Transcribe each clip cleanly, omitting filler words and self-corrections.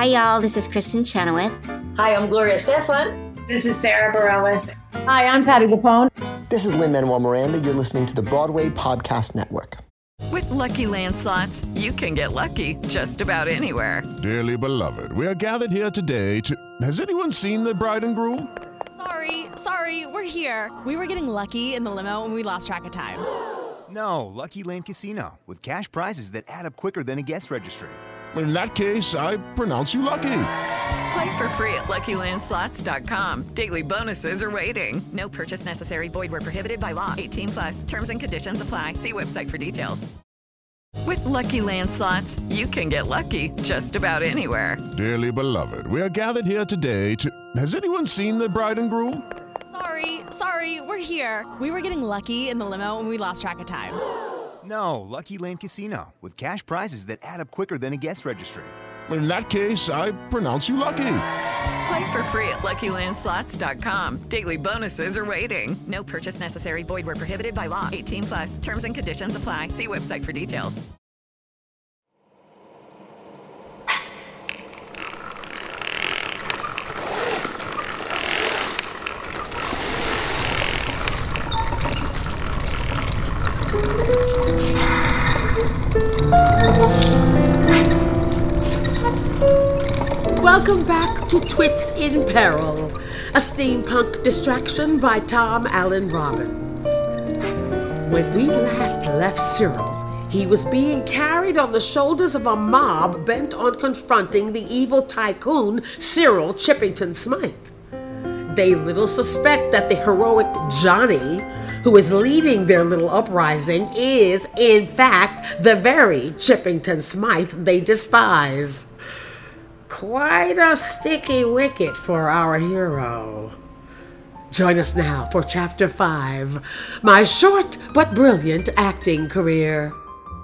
Hi, y'all. This is Kristen Chenoweth. Hi, I'm Gloria Stefan. This is Sarah Bareilles. Hi, I'm Patti LuPone. This is Lin-Manuel Miranda. You're listening to the Broadway Podcast Network. With Lucky Land Slots, you can get lucky just about anywhere. Dearly beloved, we are gathered here today to... Has anyone seen the bride and groom? Sorry, we're here. We were getting lucky in the limo and we lost track of time. No, Lucky Land Casino, with cash prizes that add up quicker than a guest registry. In that case, I pronounce you lucky. Play for free at LuckyLandSlots.com. Daily bonuses are waiting. No purchase necessary. Void where prohibited by law. 18+. Terms and conditions apply. See website for details. With Lucky Land Slots, you can get lucky just about anywhere. Dearly beloved, we are gathered here today to... Has anyone seen the bride and groom? Sorry, we're here. We were getting lucky in the limo and we lost track of time. No, Lucky Land Casino, with cash prizes that add up quicker than a guest registry. In that case, I pronounce you lucky. Play for free at LuckyLandSlots.com. Daily bonuses are waiting. No purchase necessary. Void where prohibited by law. 18+. Terms and conditions apply. See website for details. Welcome back to Twits in Peril, a steampunk distraction by Tom Allen Robbins. When we last left Cyril, he was being carried on the shoulders of a mob bent on confronting the evil tycoon Cyril Chippington Smythe. They little suspect that the heroic Johnny, who is leading their little uprising, is, in fact, the very Chippington Smythe they despise. Quite a sticky wicket for our hero. Join us now for Chapter 5, my short but brilliant acting career.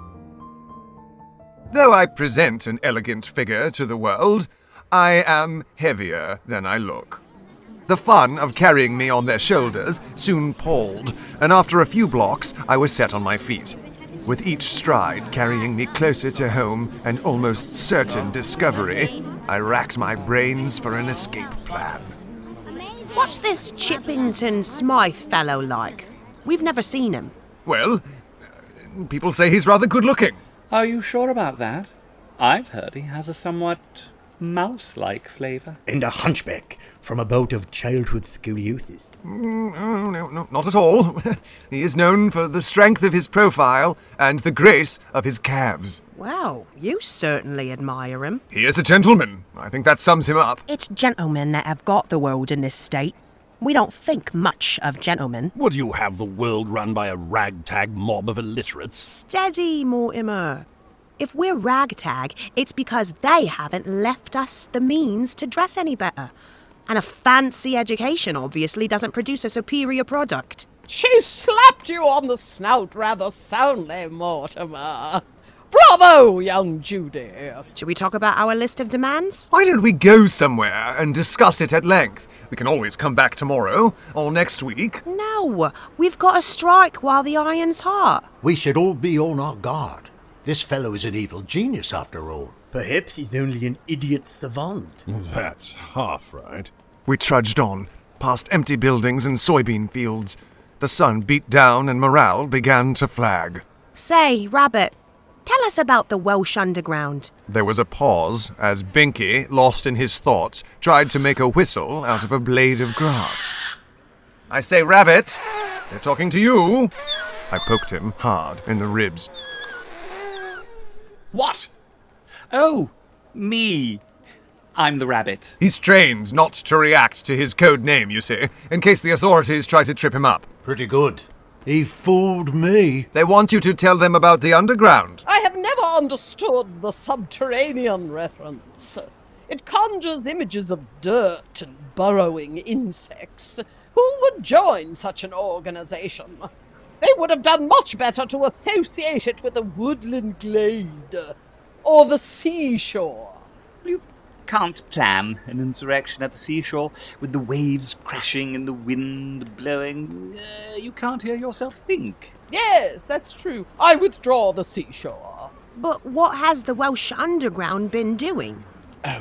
Though I present an elegant figure to the world, I am heavier than I look. The fun of carrying me on their shoulders soon palled, and after a few blocks I was set on my feet, with each stride carrying me closer to home and almost certain discovery. I racked my brains for an escape plan. What's this Chippington Smythe fellow like? We've never seen him. Well, people say he's rather good-looking. Are you sure about that? I've heard he has a somewhat mouse-like flavour. And a hunchback from a bout of childhood scoliosis. No, not at all. He is known for the strength of his profile and the grace of his calves. Well, you certainly admire him. He is a gentleman. I think that sums him up. It's gentlemen that have got the world in this state. We don't think much of gentlemen. Would you have the world run by a ragtag mob of illiterates? Steady, Mortimer. If we're ragtag, it's because they haven't left us the means to dress any better. And a fancy education obviously doesn't produce a superior product. She slapped you on the snout rather soundly, Mortimer. Bravo, young Judy. Should we talk about our list of demands? Why don't we go somewhere and discuss it at length? We can always come back tomorrow or next week. No, we've got to strike while the iron's hot. We should all be on our guard. This fellow is an evil genius, after all. Perhaps he's only an idiot savant. That's half right. We trudged on, past empty buildings and soybean fields. The sun beat down and morale began to flag. Say, Rabbit, tell us about the Welsh Underground. There was a pause as Binky, lost in his thoughts, tried to make a whistle out of a blade of grass. I say, Rabbit, they're talking to you. I poked him hard in the ribs. What? Oh, me. I'm the rabbit. He's trained not to react to his code name, you see, in case the authorities try to trip him up. Pretty good. He fooled me. They want you to tell them about the underground. I have never understood the subterranean reference. It conjures images of dirt and burrowing insects. Who would join such an organization? They would have done much better to associate it with a woodland glade or the seashore. You can't plan an insurrection at the seashore with the waves crashing and the wind blowing. You can't hear yourself think. Yes, that's true. I withdraw the seashore. But what has the Welsh Underground been doing? Oh,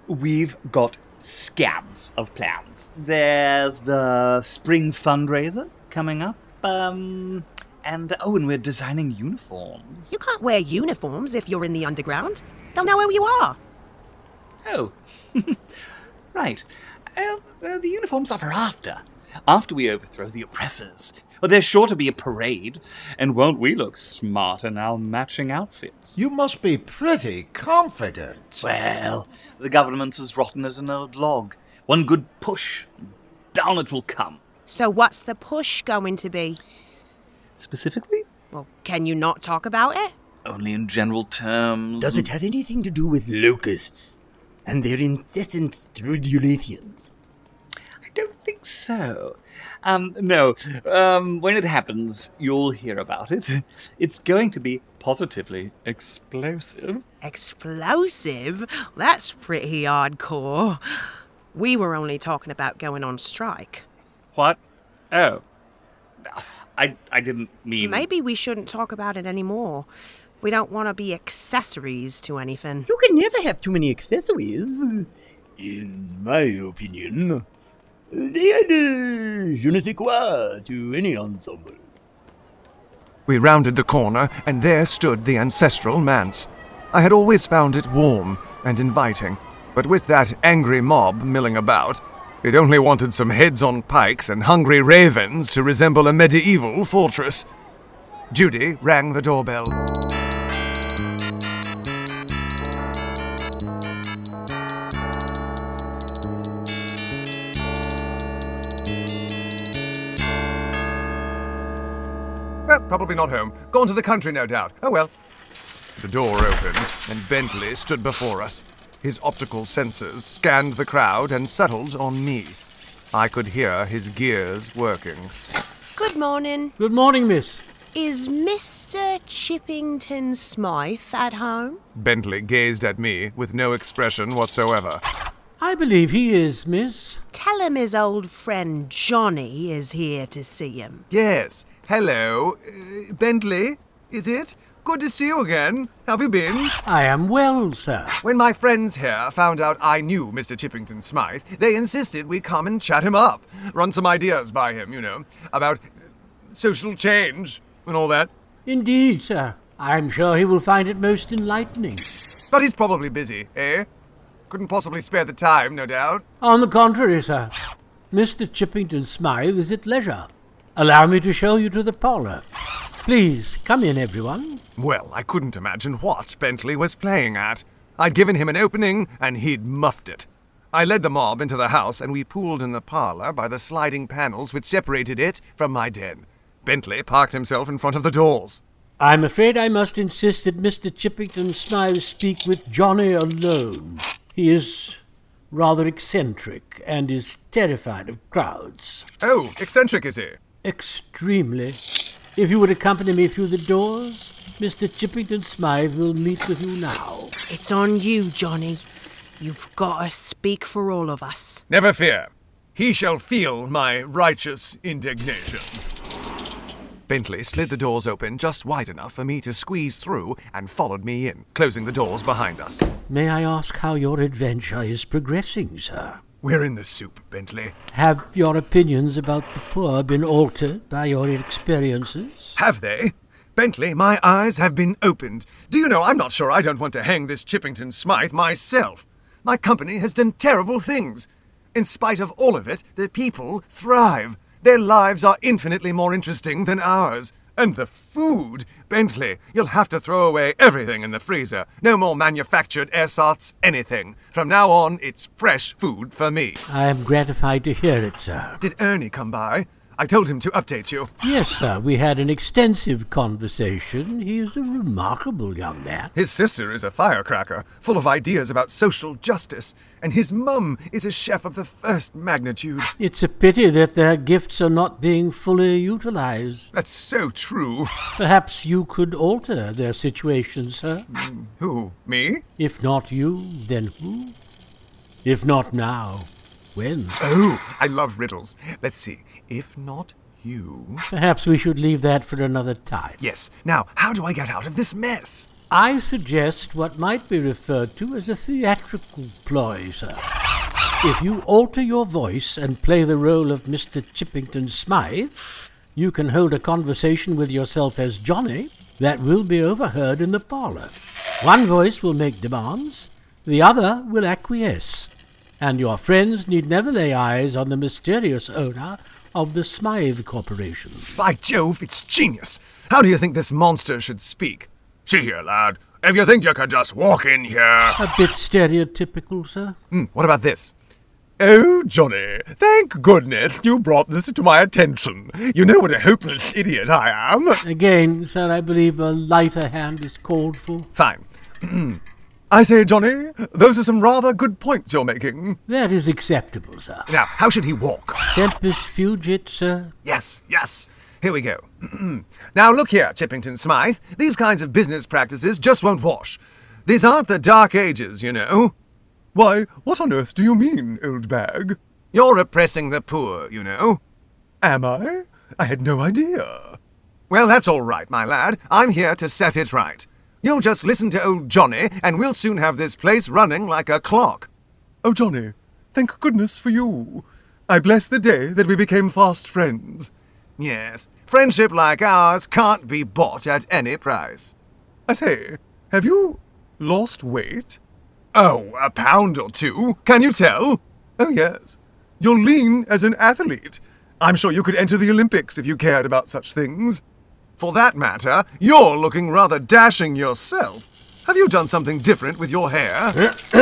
We've got scads of plans. There's the spring fundraiser coming up, and we're designing uniforms. You can't wear uniforms if you're in the underground. They'll know who you are. Oh, right. The uniforms are for after we overthrow the oppressors. Well, there's sure to be a parade, and won't we look smart in our matching outfits? You must be pretty confident. Well, the government's as rotten as an old log. One good push, down it will come. So what's the push going to be? Specifically? Well, can you not talk about it? Only in general terms. Does it have anything to do with locusts and their incessant stridulations? I don't think so. No. When it happens, you'll hear about it. It's going to be positively explosive. Explosive? That's pretty hardcore. We were only talking about going on strike. What? Oh. I didn't mean... Maybe we shouldn't talk about it anymore. We don't want to be accessories to anything. You can never have too many accessories. In my opinion, they add je ne sais quoi to any ensemble. We rounded the corner, and there stood the ancestral manse. I had always found it warm and inviting, but with that angry mob milling about, it only wanted some heads on pikes and hungry ravens to resemble a medieval fortress. Judy rang the doorbell. Probably not home. Gone to the country, no doubt. Oh well. The door opened, and Bentley stood before us. His optical sensors scanned the crowd and settled on me. I could hear his gears working. Good morning. Good morning, miss. Is Mr. Chippington Smythe at home? Bentley gazed at me with no expression whatsoever. I believe he is, miss. Tell him his old friend Johnny is here to see him. Yes. Hello. Bentley, is it? Good to see you again. How have you been? I am well, sir. When my friends here found out I knew Mr. Chippington Smythe, they insisted we come and chat him up. Run some ideas by him, about social change and all that. Indeed, sir. I'm sure he will find it most enlightening. But he's probably busy, eh? Couldn't possibly spare the time, no doubt. On the contrary, sir. Mr. Chippington Smythe is at leisure. Allow me to show you to the parlour. Please, come in, everyone. Well, I couldn't imagine what Bentley was playing at. I'd given him an opening, and he'd muffed it. I led the mob into the house, and we pooled in the parlour by the sliding panels which separated it from my den. Bentley parked himself in front of the doors. I'm afraid I must insist that Mr. Chippington Smythe speak with Johnny alone. He is rather eccentric and is terrified of crowds. Oh, eccentric, is he? Extremely. If you would accompany me through the doors, Mr. Chippington Smythe will meet with you now. It's on you, Johnny. You've got to speak for all of us. Never fear. He shall feel my righteous indignation. Bentley slid the doors open just wide enough for me to squeeze through and followed me in, closing the doors behind us. May I ask how your adventure is progressing, sir? We're in the soup, Bentley. Have your opinions about the poor been altered by your experiences? Have they? Bentley, my eyes have been opened. Do you know, I'm not sure I don't want to hang this Chippington Smythe myself. My company has done terrible things. In spite of all of it, the people thrive. Their lives are infinitely more interesting than ours. And the food! Bentley, you'll have to throw away everything in the freezer. No more manufactured ersatz anything. From now on, it's fresh food for me. I am gratified to hear it, sir. Did Ernie come by? I told him to update you. Yes, sir. We had an extensive conversation. He is a remarkable young man. His sister is a firecracker, full of ideas about social justice, and his mum is a chef of the first magnitude. It's a pity that their gifts are not being fully utilized. That's so true. Perhaps you could alter their situation, sir. Who, me? If not you, then who? If not now, when? Oh, I love riddles. Let's see. If not you... Perhaps we should leave that for another time. Yes. Now, how do I get out of this mess? I suggest what might be referred to as a theatrical ploy, sir. If you alter your voice and play the role of Mr. Chippington Smythe, you can hold a conversation with yourself as Johnny that will be overheard in the parlour. One voice will make demands, the other will acquiesce, and your friends need never lay eyes on the mysterious owner of the Smythe Corporation. By Jove, it's genius! How do you think this monster should speak? See here, lad. If you think you can just walk in here... A bit stereotypical, sir. What about this? Oh, Johnny, thank goodness you brought this to my attention. You know what a hopeless idiot I am. Again, sir, I believe a lighter hand is called for. Fine. I say, Johnny, those are some rather good points you're making. That is acceptable, sir. Now, how should he walk? Tempus fugit, sir. Yes. Here we go. Now, look here, Chippington Smythe. These kinds of business practices just won't wash. These aren't the Dark Ages, you know. Why, what on earth do you mean, old bag? You're oppressing the poor, you know. Am I? I had no idea. Well, that's all right, my lad. I'm here to set it right. You'll just listen to old Johnny, and we'll soon have this place running like a clock. Oh, Johnny, thank goodness for you. I bless the day that we became fast friends. Yes, friendship like ours can't be bought at any price. I say, have you lost weight? Oh, a pound or two. Can you tell? Oh, yes. You're lean as an athlete. I'm sure you could enter the Olympics if you cared about such things. For that matter, you're looking rather dashing yourself. Have you done something different with your hair?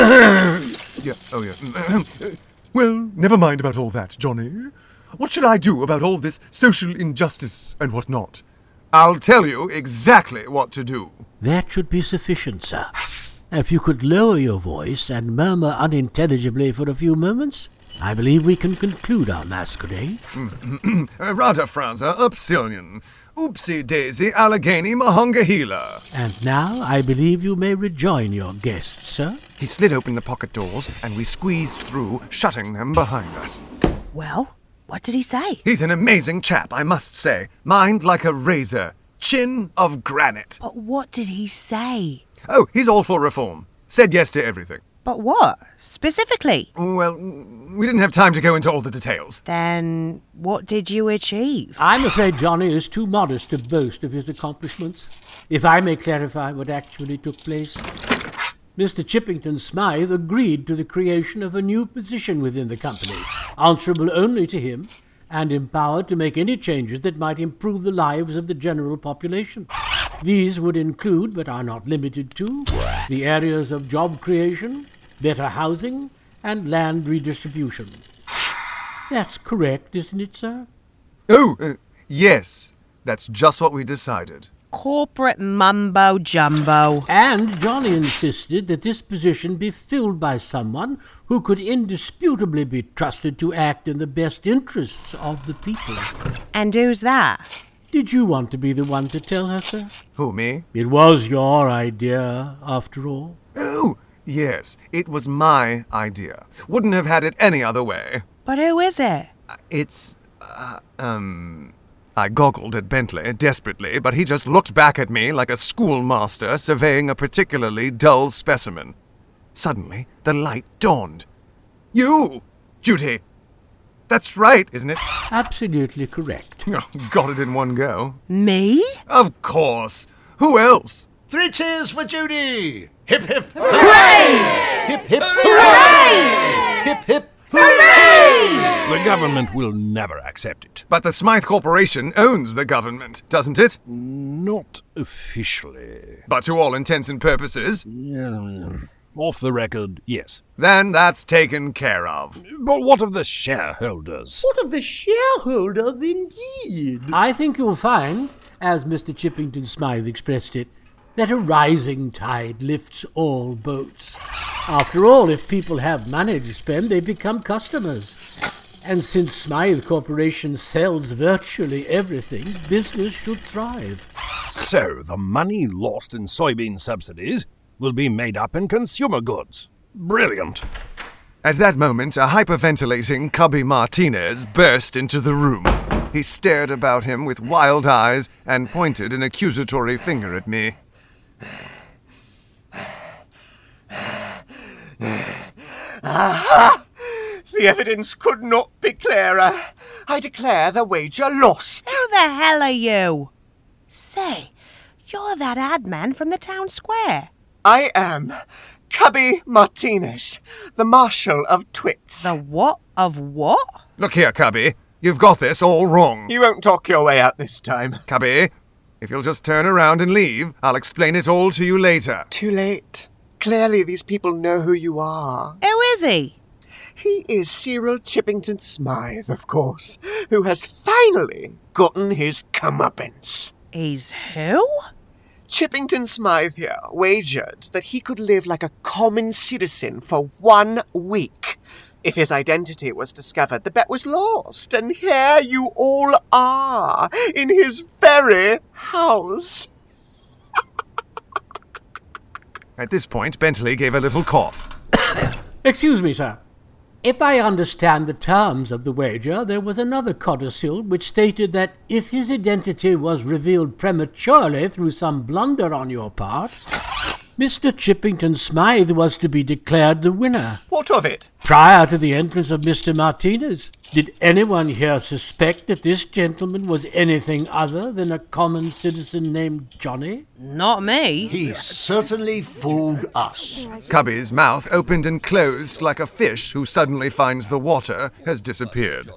Yeah. Well, never mind about all that, Johnny. What should I do about all this social injustice and what not? I'll tell you exactly what to do. That should be sufficient, sir. If you could lower your voice and murmur unintelligibly for a few moments, I believe we can conclude our masquerade. Rada Franza Upsillion. Oopsie daisy Allegheny Mahongahela. And now I believe you may rejoin your guests, sir. He slid open the pocket doors, and we squeezed through, shutting them behind us. Well, what did he say? He's an amazing chap, I must say. Mind like a razor. Chin of granite. But what did he say? Oh, he's all for reform. Said yes to everything. But what? Specifically? Well, we didn't have time to go into all the details. Then what did you achieve? I'm afraid Johnny is too modest to boast of his accomplishments. If I may clarify what actually took place. Mr. Chippington Smythe agreed to the creation of a new position within the company, answerable only to him, and empowered to make any changes that might improve the lives of the general population. These would include, but are not limited to, the areas of job creation, better housing, and land redistribution. That's correct, isn't it, sir? Oh, yes. That's just what we decided. Corporate mumbo-jumbo. And Johnny insisted that this position be filled by someone who could indisputably be trusted to act in the best interests of the people. And who's that? Did you want to be the one to tell her, sir? Who, me? It was your idea, after all. Oh, yes, it was my idea. Wouldn't have had it any other way. But who is it? It's, I goggled at Bentley desperately, but he just looked back at me like a schoolmaster surveying a particularly dull specimen. Suddenly, the light dawned. You, Judy! That's right, isn't it? Absolutely correct. Oh, got it in one go. Me? Of course. Who else? 3 cheers for Judy! Hip, hip, hooray! Hip, hip, hooray! Hip, hip, hooray! The government will never accept it. But the Smythe Corporation owns the government, doesn't it? Not officially. But to all intents and purposes? Off the record, yes. Then that's taken care of. But what of the shareholders? What of the shareholders, indeed? I think you'll find, as Mr. Chippington Smythe expressed it, that a rising tide lifts all boats. After all, if people have money to spend, they become customers. And since Smythe Corporation sells virtually everything, business should thrive. So the money lost in soybean subsidies will be made up in consumer goods. Brilliant. At that moment, a hyperventilating Cubby Martinez burst into the room. He stared about him with wild eyes and pointed an accusatory finger at me. Aha! The evidence could not be clearer. I declare the wager lost. Who the hell are you? Say, you're that ad man from the town square. I am Cubby Martinez, the Marshal of Twits. The what of what? Look here, Cubby. You've got this all wrong. You won't talk your way out this time. Cubby, if you'll just turn around and leave, I'll explain it all to you later. Too late. Clearly these people know who you are. Who is he? He is Cyril Chippington Smythe, of course, who has finally gotten his comeuppance. He's who? Chippington Smythe here wagered that he could live like a common citizen for 1 week. If his identity was discovered, the bet was lost, and here you all are, in his very house. At this point, Bentley gave a little cough. Excuse me, sir. If I understand the terms of the wager, there was another codicil which stated that if his identity was revealed prematurely through some blunder on your part, Mr. Chippington Smythe was to be declared the winner. What of it? Prior to the entrance of Mr. Martinez, did anyone here suspect that this gentleman was anything other than a common citizen named Johnny? Not me. He certainly fooled us. Cubby's mouth opened and closed like a fish who suddenly finds the water has disappeared.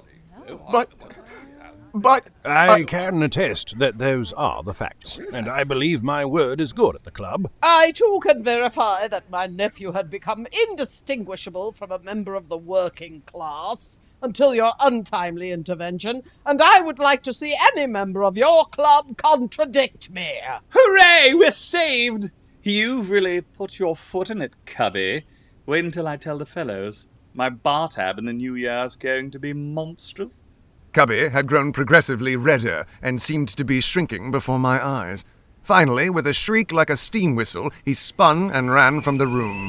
But... I can attest that those are the facts, and I believe my word is good at the club. I too can verify that my nephew had become indistinguishable from a member of the working class until your untimely intervention, and I would like to see any member of your club contradict me. Hooray! We're saved! You've really put your foot in it, Cubby. Wait until I tell the fellows. My bar tab in the new year's going to be monstrous. Cubby had grown progressively redder and seemed to be shrinking before my eyes. Finally, with a shriek like a steam whistle, he spun and ran from the room.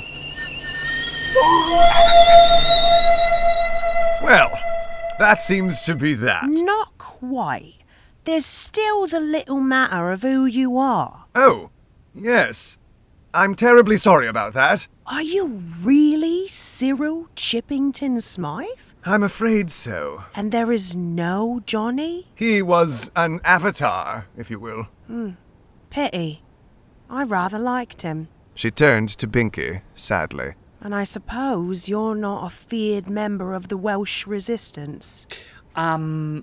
Well, that seems to be that. Not quite. There's still the little matter of who you are. Oh, yes. I'm terribly sorry about that. Are you really Cyril Chippington Smythe? I'm afraid so. And there is no Johnny? He was an avatar, if you will. Pity. I rather liked him. She turned to Binky, sadly. And I suppose you're not a feared member of the Welsh resistance? No.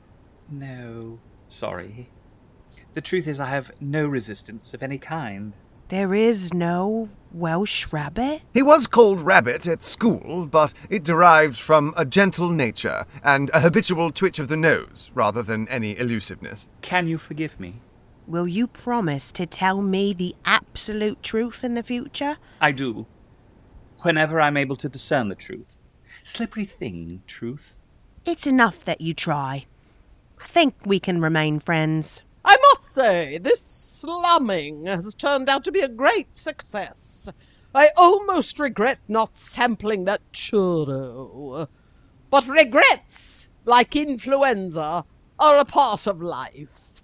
Sorry. The truth is I have no resistance of any kind. There is no Welsh rabbit? He was called Rabbit at school, but it derived from a gentle nature and a habitual twitch of the nose, rather than any elusiveness. Can you forgive me? Will you promise to tell me the absolute truth in the future? I do. Whenever I'm able to discern the truth. Slippery thing, truth. It's enough that you try. I think we can remain friends. I must say, this slumming has turned out to be a great success. I almost regret not sampling that churro. But regrets, like influenza, are a part of life.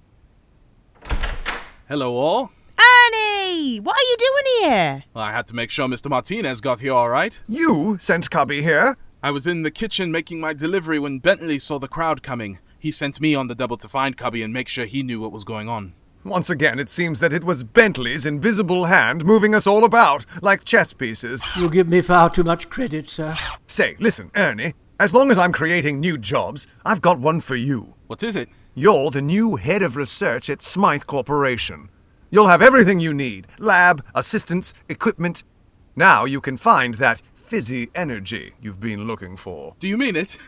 Hello, all. Ernie! What are you doing here? Well, I had to make sure Mr. Martinez got here all right. You sent Cubby here? I was in the kitchen making my delivery when Bentley saw the crowd coming. He sent me on the double to find Cubby and make sure he knew what was going on. Once again, it seems that it was Bentley's invisible hand moving us all about, like chess pieces. You give me far too much credit, sir. Say, listen, Ernie, as long as I'm creating new jobs, I've got one for you. What is it? You're the new head of research at Smythe Corporation. You'll have everything you need. Lab, assistants, equipment. Now you can find that fizzy energy you've been looking for. Do you mean it?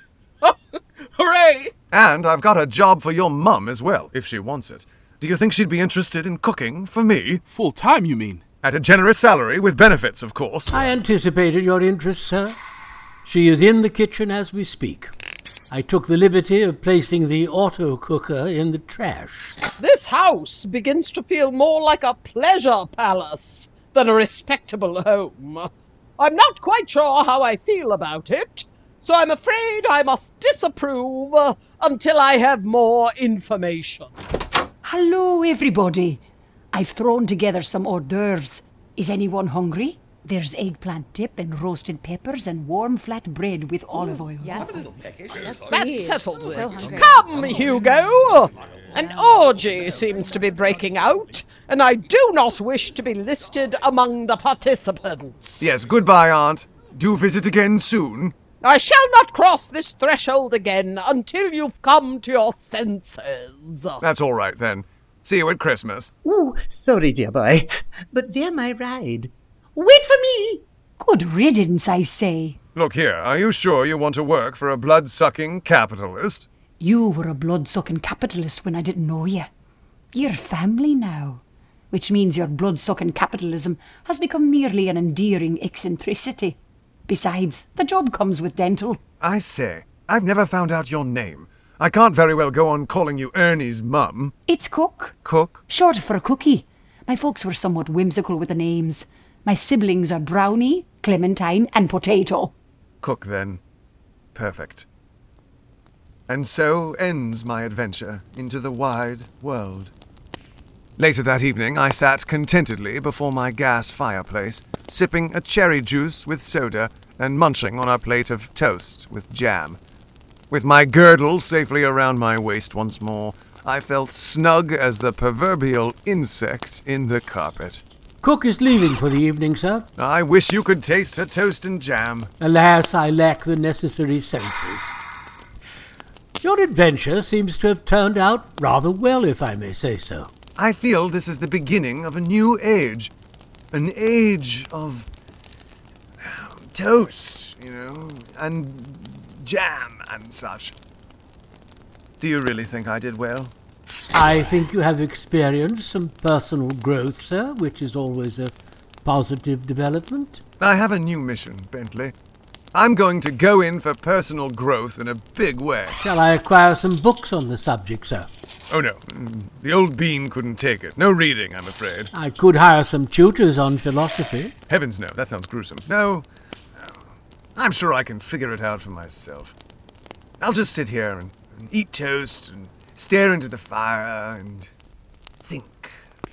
Hooray! And I've got a job for your mum as well, if she wants it. Do you think she'd be interested in cooking for me? Full time, you mean? At a generous salary, with benefits, of course. I anticipated your interest, sir. She is in the kitchen as we speak. I took the liberty of placing the auto cooker in the trash. This house begins to feel more like a pleasure palace than a respectable home. I'm not quite sure how I feel about it, so I'm afraid I must disapprove until I have more information. Hello, everybody. I've thrown together some hors d'oeuvres. Is anyone hungry? There's eggplant dip and roasted peppers and warm flat bread with olive oil. Yes. That settles it. So hungry. Come, Hugo! An orgy seems to be breaking out, and I do not wish to be listed among the participants. Yes, goodbye, Aunt. Do visit again soon. I shall not cross this threshold again until you've come to your senses. That's all right, then. See you at Christmas. Ooh, sorry, dear boy, but they're my ride. Wait for me! Good riddance, I say. Look here, are you sure you want to work for a blood-sucking capitalist? You were a blood-sucking capitalist when I didn't know you. You're family now, which means your blood-sucking capitalism has become merely an endearing eccentricity. Besides, the job comes with dental. I say, I've never found out your name. I can't very well go on calling you Ernie's mum. It's Cook. Cook? Short for a cookie. My folks were somewhat whimsical with the names. My siblings are Brownie, Clementine, and Potato. Cook, then. Perfect. And so ends my adventure into the wide world. Later that evening, I sat contentedly before my gas fireplace, sipping a cherry juice with soda and munching on a plate of toast with jam. With my girdle safely around my waist once more, I felt snug as the proverbial insect in the carpet. Cook is leaving for the evening, sir. I wish you could taste her toast and jam. Alas, I lack the necessary senses. Your adventure seems to have turned out rather well, if I may say so. I feel this is the beginning of a new age. An age of toast, and jam and such. Do you really think I did well? I think you have experienced some personal growth, sir, which is always a positive development. I have a new mission, Bentley. I'm going to go in for personal growth in a big way. Shall I acquire some books on the subject, sir? Oh, no. The old bean couldn't take it. No reading, I'm afraid. I could hire some tutors on philosophy. Heavens, no. That sounds gruesome. No. I'm sure I can figure it out for myself. I'll just sit here and eat toast and stare into the fire and think.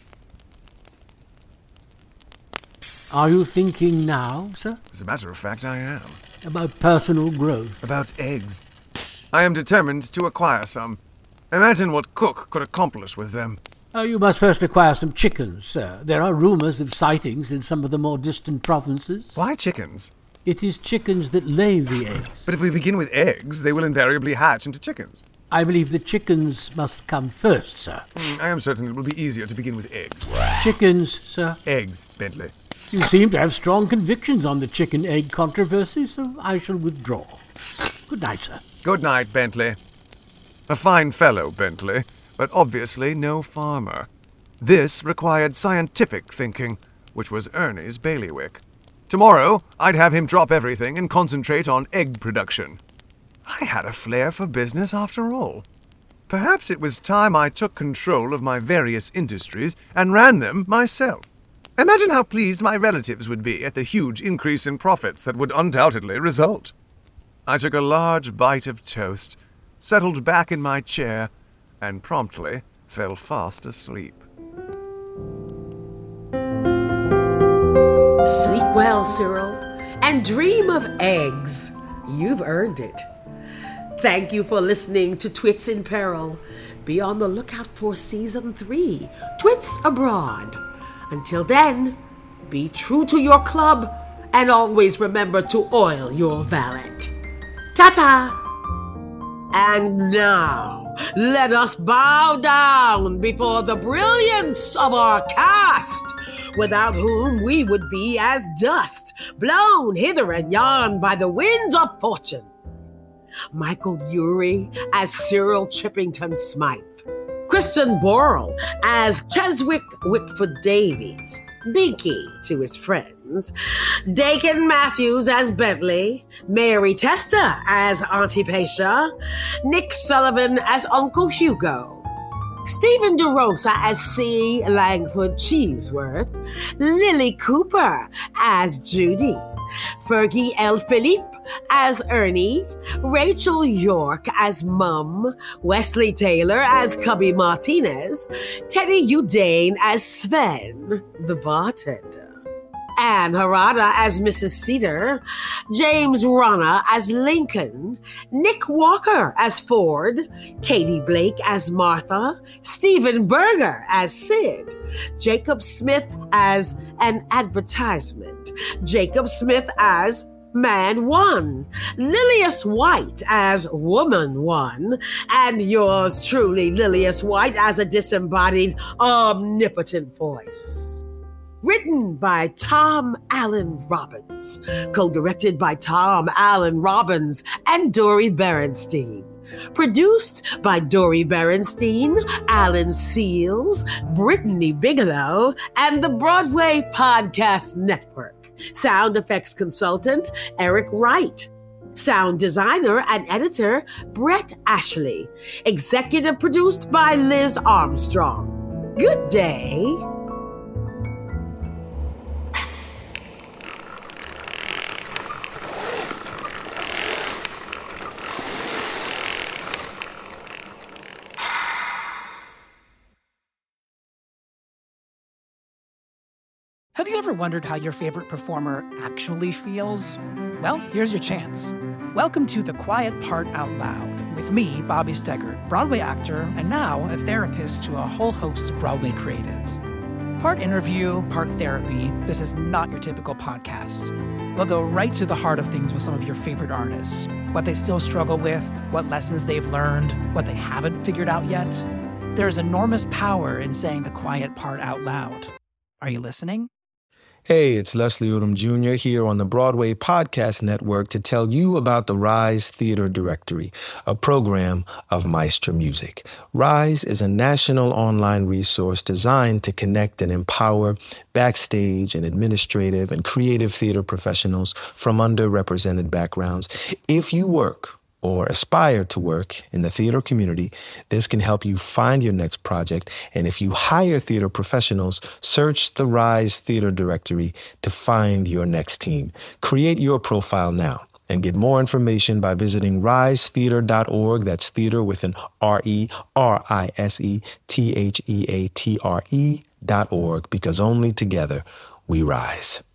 Are you thinking now, sir? As a matter of fact, I am. About personal growth? About eggs. I am determined to acquire some. Imagine what Cook could accomplish with them. You must first acquire some chickens, sir. There are rumors of sightings in some of the more distant provinces. Why chickens? It is chickens that lay the eggs. But if we begin with eggs, they will invariably hatch into chickens. I believe the chickens must come first, sir. I am certain it will be easier to begin with eggs. Chickens, sir? Eggs, Bentley. You seem to have strong convictions on the chicken-egg controversy, so I shall withdraw. Good night, sir. Good night, Bentley. A fine fellow, Bentley, but obviously no farmer. This required scientific thinking, which was Ernie's bailiwick. Tomorrow, I'd have him drop everything and concentrate on egg production. I had a flair for business after all. Perhaps it was time I took control of my various industries and ran them myself. Imagine how pleased my relatives would be at the huge increase in profits that would undoubtedly result. I took a large bite of toast, settled back in my chair, and promptly fell fast asleep. Sleep well, Cyril, and dream of eggs. You've earned it. Thank you for listening to Twits in Peril. Be on the lookout for Season 3, Twits Abroad. Until then, be true to your club and always remember to oil your valet. Ta-ta! And now, let us bow down before the brilliance of our cast, without whom we would be as dust, blown hither and yon by the winds of fortune. Michael Urie as Cyril Chippington Smythe. Kristen Borrell as Cheswick Wickford Davies, Binky to his friends, Dakin Matthews as Bentley, Mary Testa as Auntie Patia, Nick Sullivan as Uncle Hugo, Stephen DeRosa as C. Langford Cheeseworth, Lily Cooper as Judy, Fergie L. Philippe as Ernie, Rachel York as Mum, Wesley Taylor as Cubby Martinez, Teddy Udane as Sven, the bartender, Anne Harada as Mrs. Cedar, James Rana as Lincoln, Nick Walker as Ford, Katie Blake as Martha, Stephen Berger as Sid, Jacob Smith as an advertisement, Jacob Smith as Man 1, Lilius White as Woman 1, and yours truly, Lilius White, as a disembodied, omnipotent voice. Written by Tom Allen Robbins, co-directed by Tom Allen Robbins and Dori Berenstein. Produced by Dori Berenstein, Alan Seals, Brittany Bigelow, and the Broadway Podcast Network. Sound effects consultant, Eric Wright. Sound designer and editor, Brett Ashley. Executive produced by Liz Armstrong. Good day. Have you ever wondered how your favorite performer actually feels? Well, here's your chance. Welcome to The Quiet Part Out Loud with me, Bobby Steggert, Broadway actor and now a therapist to a whole host of Broadway creatives. Part interview, part therapy, this is not your typical podcast. We'll go right to the heart of things with some of your favorite artists, what they still struggle with, what lessons they've learned, what they haven't figured out yet. There's enormous power in saying the quiet part out loud. Are you listening? Hey, it's Leslie Odom Jr. here on the Broadway Podcast Network to tell you about the Rise Theater Directory, a program of Maestro Music. Rise is a national online resource designed to connect and empower backstage and administrative and creative theater professionals from underrepresented backgrounds. If you work or aspire to work in the theater community, this can help you find your next project. And if you hire theater professionals, search the Rise Theater Directory to find your next team. Create your profile now and get more information by visiting risetheater.org. That's theater with an RERISETHEATRE.org, because only together we rise.